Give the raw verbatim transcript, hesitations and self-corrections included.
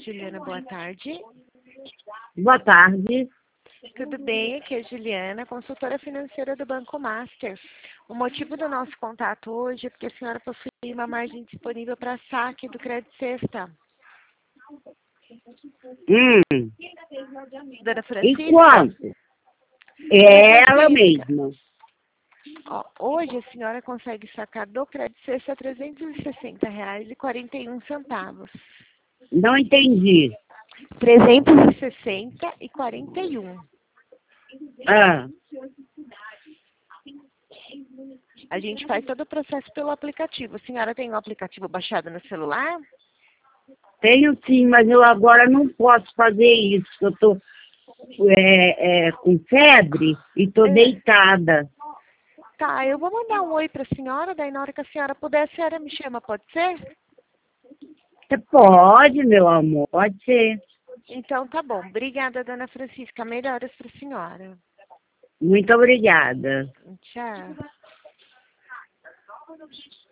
Juliana, boa tarde. Boa tarde. Tudo bem? Aqui é a Juliana, consultora financeira do Banco Master. O motivo do nosso contato hoje é porque a senhora possui uma margem disponível para saque do Crédito Sexta. Hum. Dona Francisca? E quanto? É ela mesma. Ó, hoje a senhora consegue sacar do Crédito Sexta trezentos e sessenta reais e quarenta e um centavos. Não entendi. trezentos e sessenta e quarenta e um. Ah, A gente faz todo o processo pelo aplicativo. A senhora tem o aplicativo baixado no celular? tenho sim, mas eu agora não posso fazer isso. Eu tô é, é, com febre e tô É. deitada. Tá, eu vou mandar um oi para a senhora, daí na hora que a senhora puder, a senhora me chama, pode ser? Você pode, meu amor, pode ser. Então tá bom. Obrigada, dona Francisca. Melhoras para a senhora. Muito obrigada. Tchau.